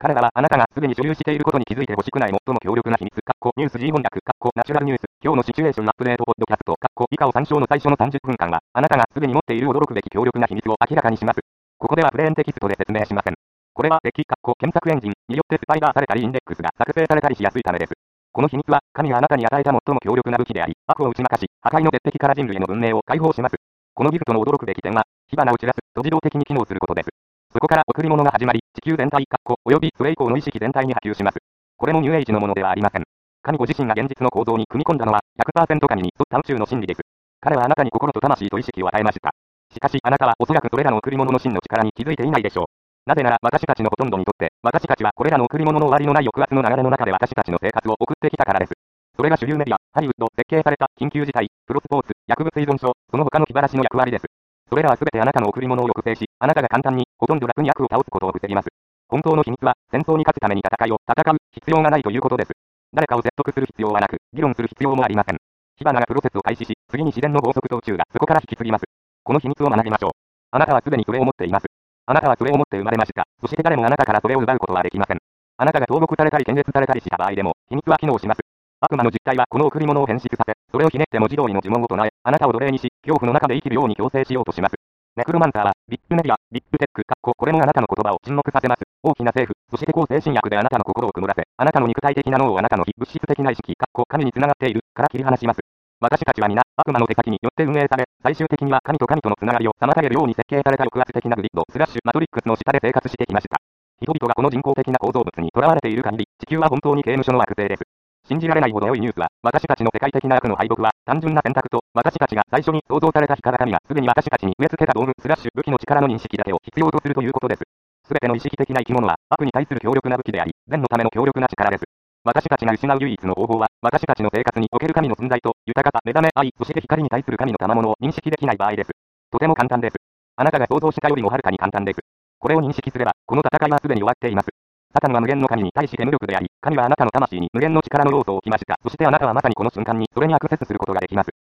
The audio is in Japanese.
彼らはあなたがすでに所有していることに気づいてほしくない最も強力な秘密、ニュース G 翻訳、ナチュラルニュース、今日のシチュエーションアップデートポッドキャスト、以下を参照の最初の30分間は、あなたがすでに持っている驚くべき強力な秘密を明らかにします。ここではプレーンテキストで説明しません。これは敵、検索エンジンによってスパイダーされたりインデックスが作成されたりしやすいためです。この秘密は、神があなたに与えた最も強力な武器であり、悪を打ち負かし、破壊の絶壁から人類への文明を解放します。このギフトの驚くべき点は、火花を散らすと自動的に機能することです。そこから贈り物が始まり、地球全体、及びそれ以降の意識全体に波及します。これもニューエイジのものではありません。神ご自身が現実の構造に組み込んだのは 100% 神に沿った宇宙の真理です。彼はあなたに心と魂と意識を与えました。しかしあなたはおそらくそれらの贈り物の真の力に気づいていないでしょう。なぜなら私たちのほとんどにとって、私たちはこれらの贈り物の終わりのない抑圧の流れの中で私たちの生活を送ってきたからです。それが主流メディア、ハリウッド、設計された緊急事態、プロスポーツ、薬物依存症、その他の気晴らしの役割です。それらはすべてあなたの贈り物を抑制し、あなたが簡単に、ほとんど楽に悪を倒すことを防ぎます。本当の秘密は、戦争に勝つために戦う必要がないということです。誰かを説得する必要はなく、議論する必要もありません。火花がプロセスを開始し、次に自然の法則と宇宙がそこから引き継ぎます。この秘密を学びましょう。あなたはすでにそれを持っています。あなたはそれを持って生まれました。そして誰もあなたからそれを奪うことはできません。あなたが投獄されたり検閲されたりした場合でも、秘密は機能します。悪魔の実態はこの贈り物を変質させ、それをひねって文字通りの呪文を唱え、あなたを奴隷にし、恐怖の中で生きるように強制しようとします。ネクロマンターは、ビッグメディア、ビッグテック、これもあなたの言葉を沈黙させます。大きな政府、そして精神薬であなたの心を曇らせ、あなたの肉体的な脳をあなたの非物質的な意識、神に繋がっている、から切り離します。私たちは皆、悪魔の手先によって運営され、最終的には神と神とのつながりを妨げるように設計された抑圧的なグリッド、マトリックスの下で生活してきました。人々がこの人工的な構造物に囚われている限り、地球は本当に刑務所の惑星です。信じられないほど良いニュースは、私たちの世界的な悪の敗北は、単純な選択と、私たちが最初に創造された日から神がすでに私たちに植え付けた道具、武器の力の認識だけを必要とするということです。すべての意識的な生き物は、悪に対する強力な武器であり、善のための強力な力です。私たちが失う唯一の方法は、私たちの生活における神の存在と、豊かさ、目覚め、愛、そして光に対する神の賜物を認識できない場合です。とても簡単です。あなたが想像したよりもはるかに簡単です。これを認識すれば、この戦いはすでに終わっています。サタンは無限の神に対して無力であり、神はあなたの魂に無限の力の要素を置きました。そしてあなたはまさにこの瞬間にそれにアクセスすることができます。